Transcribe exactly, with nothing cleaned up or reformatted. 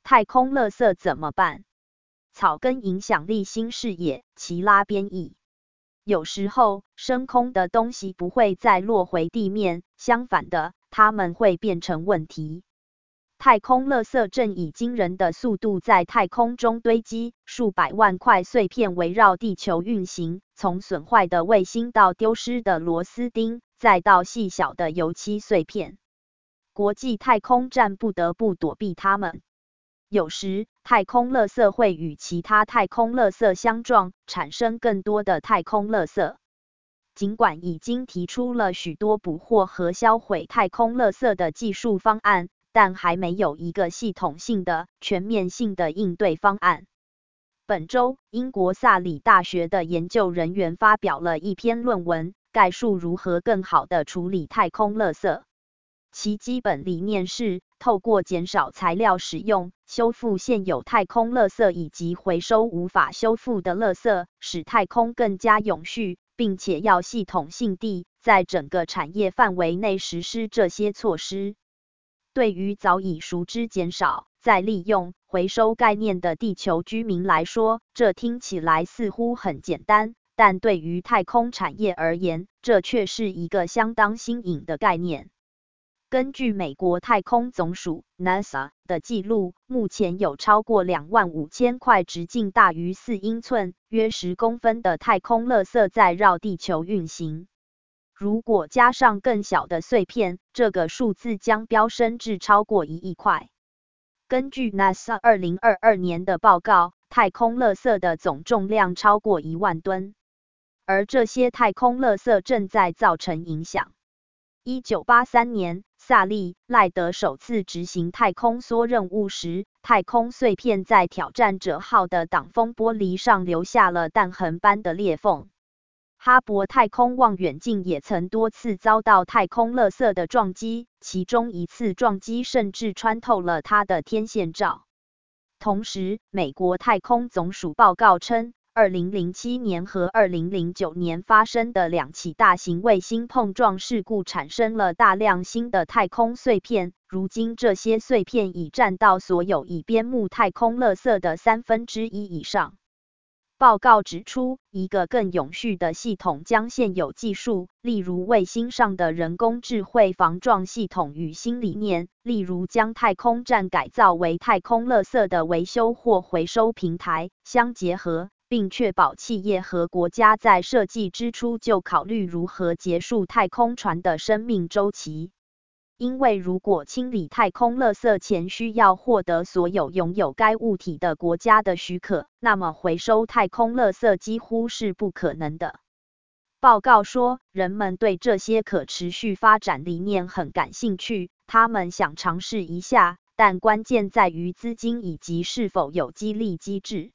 太空垃圾怎么办？草根影响力新视野，齐拉编译。有时候，升空的东西不会再落回地面，相反的，它们会变成问题。太空垃圾正以惊人的速度在太空中堆积，数百万块碎片围绕地球运行，从损坏的卫星到丢失的螺丝钉，再到细小的油漆碎片。国际太空站不得不躲避它们。有时，太空垃圾会与其他太空垃圾相撞，产生更多的太空垃圾。尽管已经提出了许多捕获和销毁太空垃圾的技术方案，但还没有一个系统性的、全面性的应对方案。本周，英国萨里大学的研究人员发表了一篇论文，概述如何更好地处理太空垃圾。其基本理念是，透过减少材料使用，修复现有太空垃圾以及回收无法修复的垃圾，使太空更加永续，并且要系统性地在整个产业范围内实施这些措施。对于早已熟知减少、再利用、回收概念的地球居民来说，这听起来似乎很简单，但对于太空产业而言，这却是一个相当新颖的概念。根据美国太空总署 NASA 的记录，目前有超过两万五千块直径大于四英寸、约十公分的太空垃圾在绕地球运行。如果加上更小的碎片，这个数字将飙升至超过一亿块。根据 NASA 二零二二年的报告，太空垃圾的总重量超过一万吨，而这些太空垃圾正在造成影响。一九八三年，萨利·赖德首次执行太空梭任务时，太空碎片在挑战者号的挡风玻璃上留下了弹痕般的裂缝。哈勃太空望远镜也曾多次遭到太空垃圾的撞击，其中一次撞击甚至穿透了它的天线罩。同时，美国太空总署报告称，二零零七年和二零零九年发生的两起大型卫星碰撞事故产生了大量新的太空碎片，如今这些碎片已占到所有已编目太空垃圾的三分之一以上。报告指出，一个更永续的系统将现有技术，例如卫星上的人工智慧防撞系统与新理念，例如将太空站改造为太空垃圾的维修或回收平台，相结合，并确保企业和国家在设计之初就考虑如何结束太空船的生命周期。因为如果清理太空垃圾前需要获得所有拥有该物体的国家的许可，那么回收太空垃圾几乎是不可能的。报告说，人们对这些可持续发展理念很感兴趣，他们想尝试一下，但关键在于资金以及是否有激励机制。